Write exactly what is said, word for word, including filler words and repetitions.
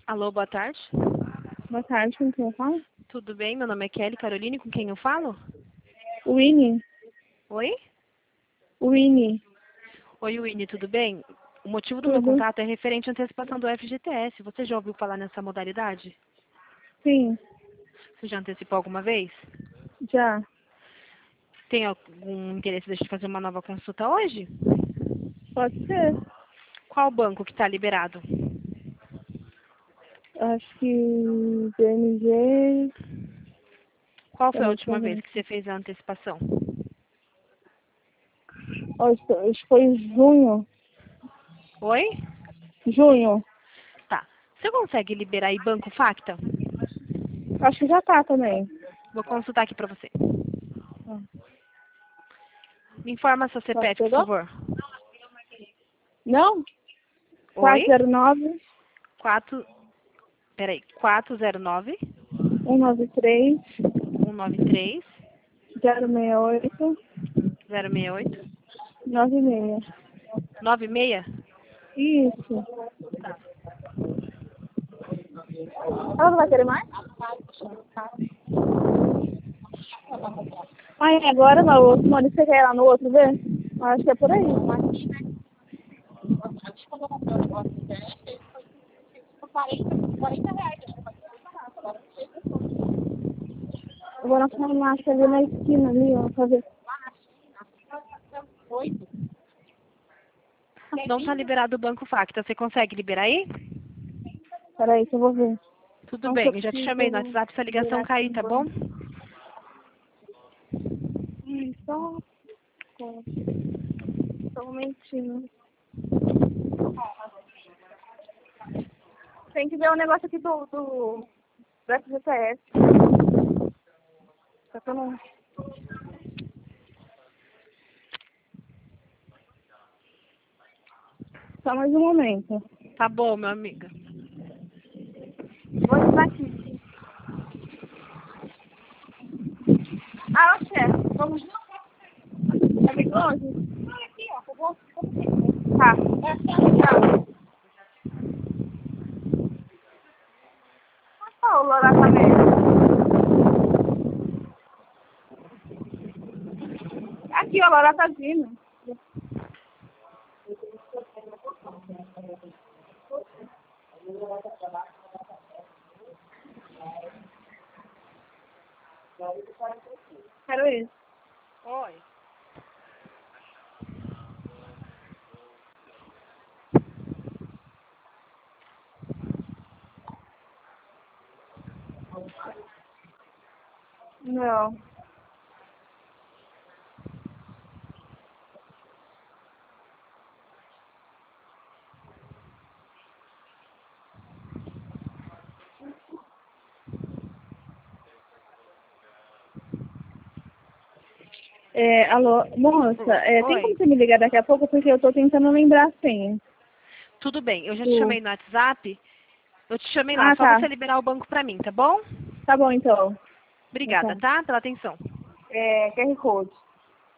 Alô, boa tarde. Boa tarde, com quem eu falo? Tudo bem? Meu nome é Kelly Caroline, com quem eu falo? Winnie. Oi? Winnie. Oi, Winnie, tudo bem? O motivo do meu Tudo? contato é referente à antecipação do F G T S. Você já ouviu falar nessa modalidade? Sim, Você já antecipou alguma vez? já. Tem algum interesse de a gente fazer uma nova consulta hoje? Pode ser. Qual banco que está liberado? Acho que B M G. Qual foi a Peraí, última vez peraí. que você fez a antecipação? Acho que acho que foi em junho. Oi? Junho. Tá. Você consegue liberar aí Banco Facta? Acho que já tá também. Vou consultar aqui para você. Ah, Me informa seu Pode C P F, por pegar? favor. Não? Oi? quatro zero nove, Quatro. Peraí. Quatro zero nove um nove três, um nove três zero seis oito, zero seis oito nove seis. nove seis. Isso. Tá. Ela não vai querer mais? Ai, agora no outro, mano, você quer ir lá no outro ver? Eu acho que é por aí. Eu vou na farmácia ali na esquina ali, ó, fazer. Não está liberado o Banco Facta. Você consegue liberar aí? Peraí que eu vou ver. Tudo Não, que eu bem, eu já te chamei no preciso WhatsApp se a ligação virar aqui cair, no tá bom? banco. Ai, só, só um momentinho. Tem que ver o negócio aqui do, do, do F G T S. Só que eu não... Só mais um momento. Tá bom, meu amiga. Vou entrar aqui. Ah, o chefe. Vamos junto? É bem longe? Ah, aqui, ó. Eu vou... Tá. Tá. Olha o Lola também. Aqui, ó, a Lola tá vindo. Quero isso. Oi. Não. É, alô, moça, é, tem como Oi. você me ligar daqui a pouco? Porque eu tô tentando lembrar a senha. Tudo bem, eu já te Do... chamei no WhatsApp. Eu te chamei lá, Ah, só tá. você liberar o banco pra mim, tá bom? Tá bom, então. Obrigada, Então, tá? Pela atenção. é, Q R Code.